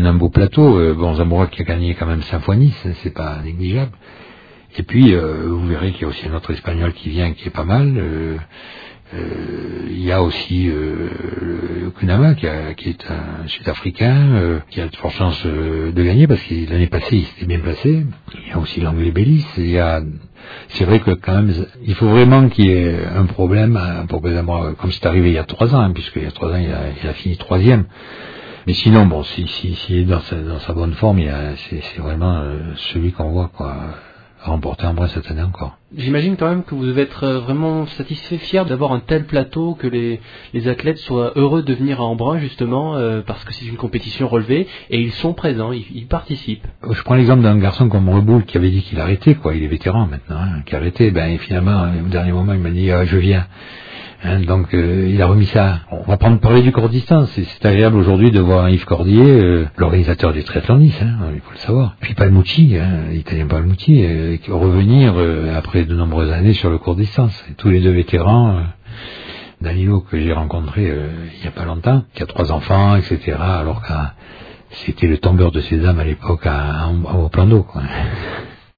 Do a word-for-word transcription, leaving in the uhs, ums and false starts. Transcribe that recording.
un beau plateau. Euh, bon, Zamora qui a gagné quand même cinq fois Nice, c'est pas négligeable. Et puis, euh, vous verrez qu'il y a aussi un autre Espagnol qui vient, qui est pas mal. Euh, euh, il y a aussi euh, le Kunama, qui, a, qui est un Sud-Africain, euh, qui a de fortes chances euh, de gagner, parce que l'année passée, il s'était bien placé. Il y a aussi l'Anglais Bellis. Il y a, c'est vrai que quand même, il faut vraiment qu'il y ait un problème pour que Zamora, comme c'est arrivé il y a trois ans, hein, puisqu'il y a trois ans, il a, il a fini troisième. Mais sinon, bon, si, si, si il est dans sa, dans sa bonne forme, il a, c'est, c'est vraiment euh, celui qu'on voit, quoi, remporter Embrun cette année encore. J'imagine quand même que vous devez être vraiment satisfait, fier d'avoir un tel plateau, que les, les athlètes soient heureux de venir à Embrun justement, euh, parce que c'est une compétition relevée, et ils sont présents, ils, ils participent. Je prends l'exemple d'un garçon comme Reboul qui avait dit qu'il arrêtait, quoi, il est vétéran maintenant, hein, qui arrêtait, ben et finalement, au dernier moment, il m'a dit ah, je viens. Hein, donc euh, il a remis ça. On va prendre parler du court distance. C'est, c'est agréable aujourd'hui de voir Yves Cordier, euh, l'organisateur du triathlon Nice, hein, il faut le savoir. Puis Palmucci, hein, l'italien Palmucci, euh, qui va revenir euh, après de nombreuses années sur le court distance. Et tous les deux vétérans, euh, Danilo que j'ai rencontré euh, il y a pas longtemps, qui a trois enfants, et cetera. Alors que c'était le tombeur de ses âmes à l'époque à, à, à, au plan d'eau, quoi.